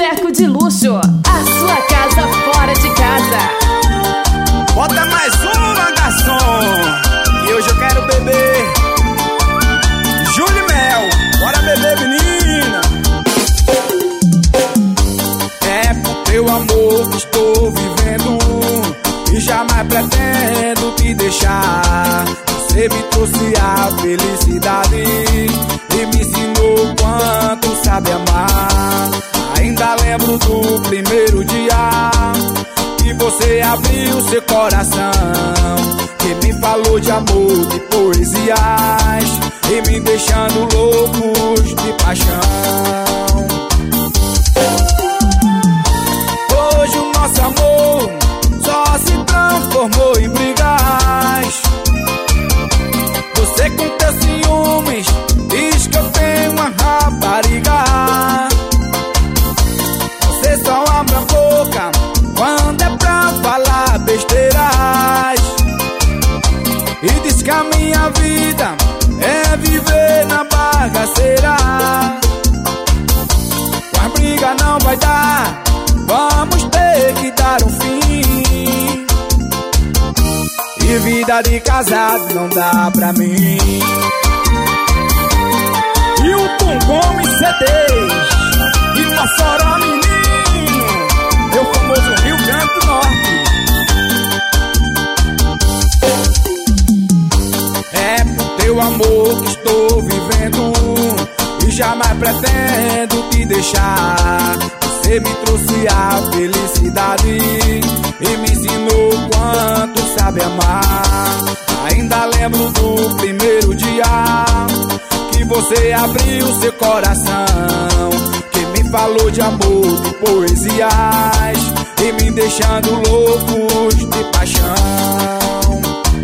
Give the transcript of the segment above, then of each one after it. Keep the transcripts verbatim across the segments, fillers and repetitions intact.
Boteco de Luxo, a sua casa fora de casa. Bota mais uma, garçom, e hoje eu quero beber Júlio e Mel. Bora beber, menina. É por teu amor que estou vivendo e jamais pretendo te deixar. Você me trouxe a felicidade e me ensinou quanto sabe amar. Ainda lembro do primeiro dia que você abriu seu coração, que me falou de amor, de poesias e me deixando loucos de paixão. Hoje o nosso amor só se transformou em brigas. Você com teus ciúmes diz que eu tenho uma rapariga. Você só abre a boca quando é pra falar besteiras e diz que a minha vida é viver na bagaceira. Com a briga não vai dar, vamos ter que dar um fim. E vida de casado não dá pra mim. E o Tom Gomes C Ds e Mossoró, menino, meu famoso Rio Grande do Norte. É por teu amor que estou vivendo e jamais pretendo te deixar. Você me trouxe a felicidade e me ensinou quanto sabe amar. Ainda lembro do primeiro dia que você abriu seu coração, que me falou de amor, de poesias e me deixando loucos de paixão.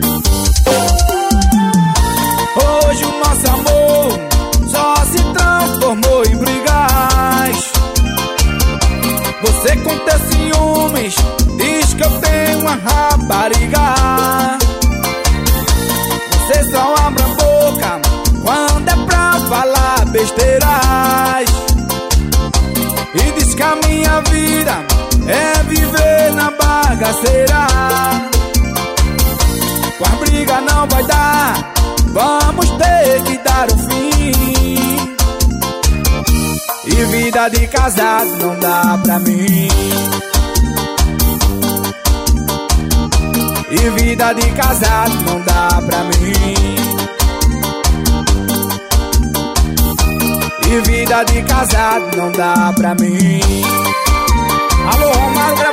Hoje o nosso amor só se transformou em brigas. Você com teus ciúmes diz que eu tenho uma rapariga. Você só abre a boca quando é pra falar besteiras e diz que a minha vida é viver na bagaceira. Com a briga não vai dar, vamos ter que dar um fim. E vida de casado não dá pra mim. E vida de casado não dá pra mim. E vida de casado não dá pra mim. Alô, Romário.